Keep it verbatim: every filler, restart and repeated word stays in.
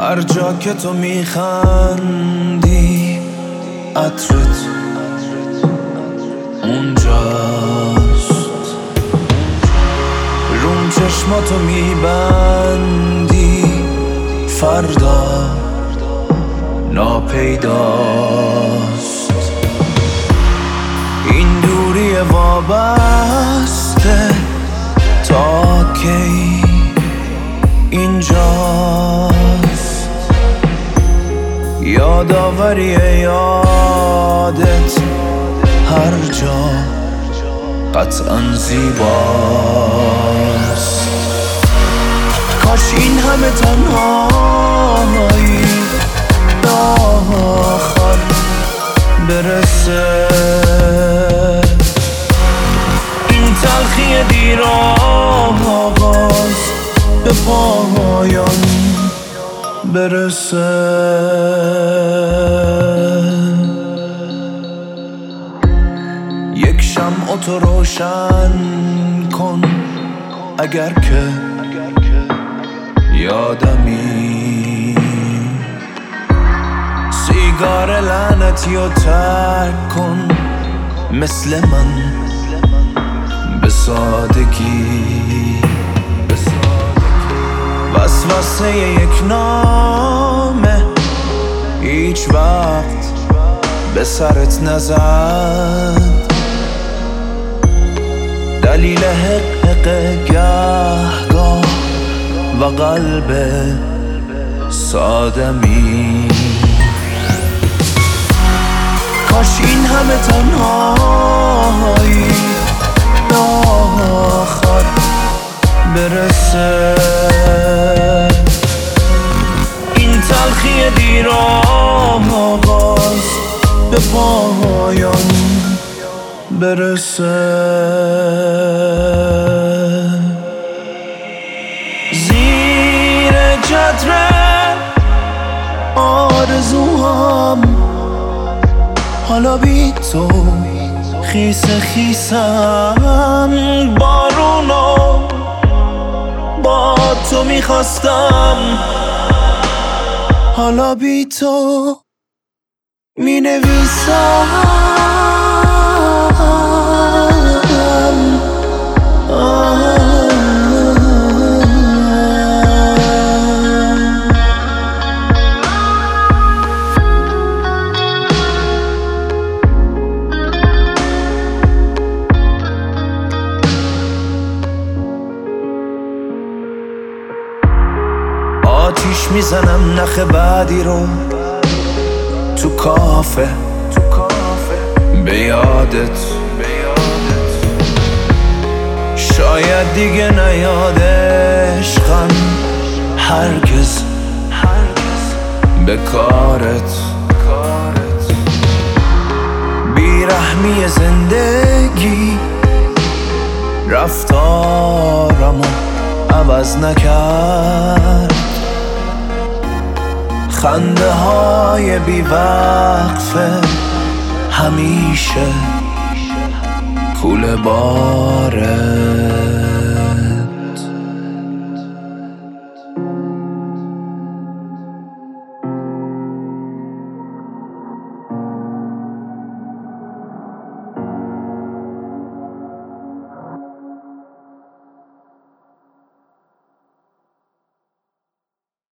هر جا که تو میخندی عطرت اونجاست، روم چشماتو میبندی فردا ناپیداست. این دوری وابسته تا کی اینجاست، یادآوری یادت هر جا قطعاً زیباست. کاش این همه تنهایی به آخر برسه، این تلخی دیر آغاز به پایان برسه. یک شمع تو روشن کن اگر که یادمی، سیگار لعنتیو ترک کن مثل من به سادگی. وسوسه یک نامه هیچ وقت به سرت نزد، دلیل حق حق گهگاه و قلب سادمی. کاش این همه تنهایی به آخر برسه، این تلخی دیر آغاز به پایان برسه. زیر چتر آرزوام حالا بی تو خیس خیسم، بارونو با تو میخواستم حالا بی تو می نویسم. آتیش میزنم نخ بعدی رو تو کافه به یادت، شاید دیگه نیاد عشقم هرگز به کارت. بیرحمی زندگی رفتارمو عوض نکرد، خنده های بی وقفه همیشه کوله باره.